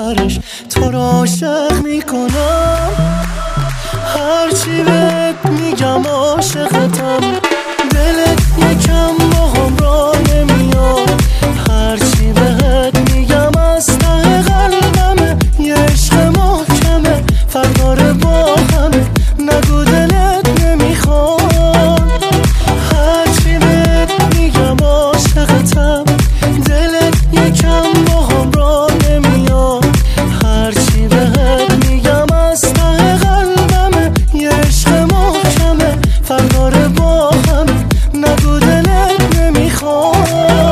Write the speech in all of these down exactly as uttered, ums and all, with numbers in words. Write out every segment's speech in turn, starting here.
آخرش تو رو عاشق میکنم. هرچی بهت میگم عاشقتم، دلت یکم باهم را نمیاد. هرچی بهت میگم از ته قلبمه، یه عشق محکمه فرداره با همه. نگو دلت نمیخواد. هرچی بهت میگم عاشقتم، دلت یکم باهم را نمیاد. هرچی بهت میگم از ته قلبمه، یه عشق محکمه فرداره با همه. نگو دلت نمیخواد.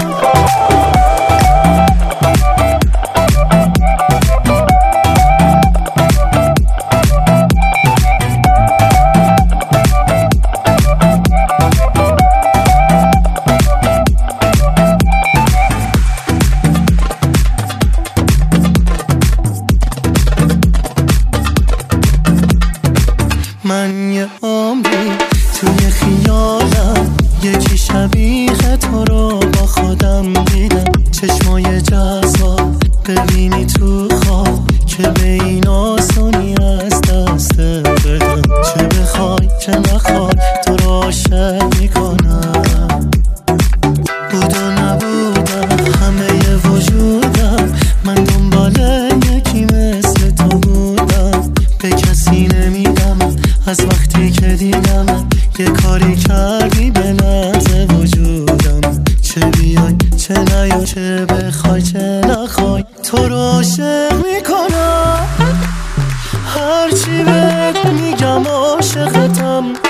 من یه عمری توی خیالم، یکی شبیه تو رو با خودم دیدم. چشمای جذاب ببینی تو خواب، که به این آسونی از دست بدم. چه بخوای چه نخوای تو رو عاشق میکنم. بود و نبودم همه وجودم، من دنبال یکی مثل تو بودم. به کسی نمیدم از وقتی که دیدم، یه کاری کردی به لحظ وجودم. چه بیای چه نیای، چه بخوای چه نخوای تو رو عاشق میکنم. هرچی بهت میگم عاشقتم،